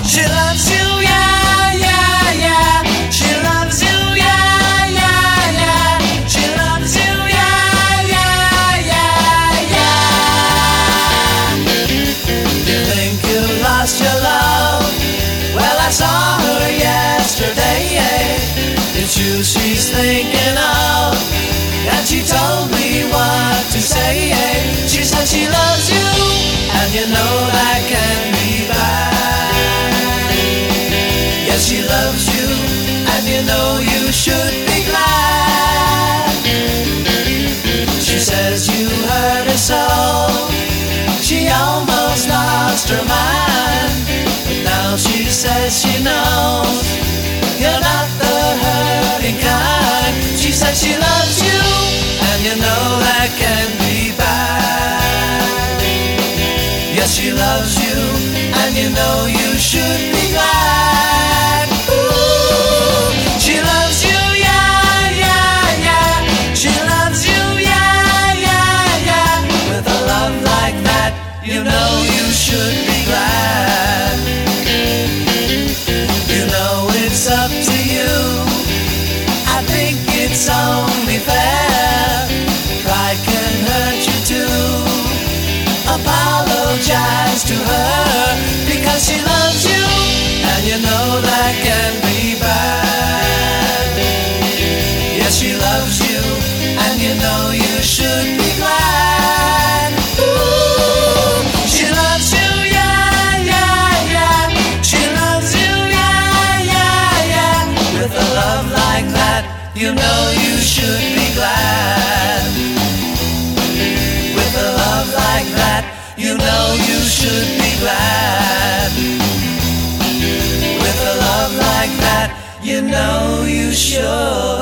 She loves you, yeah, yeah, yeah. She loves you, yeah, yeah, yeah. She loves you, yeah, yeah, yeah, yeah. You think you lost your love? Well, I saw her yesterday. It's you she's thinking of, and she told me what to say. She said she loves you, and you know that can be bad. Yes, she loves you, and you know you should be glad. She says you hurt her so, she almost lost her mind. But now she says she knows you're not the hurting kind. She says she loves you, and you know that can be bad. Yes, she loves you, and you know you should be glad. Ooh, she loves you, yeah, yeah, yeah. She loves you, yeah, yeah, yeah. With a love like that, you know you should be glad. You know it's up to you. I think it's only fair. Pride can hurt you too. Apologize to her, because she loves you, and you know that can be bad. Yes, she loves you, and you know you should be glad. Ooh, she loves you, yeah, yeah, yeah. She loves you, yeah, yeah, yeah. With a love like that, you know you should be glad. With a love like that, you know you should be glad. With a love like that, you know you should.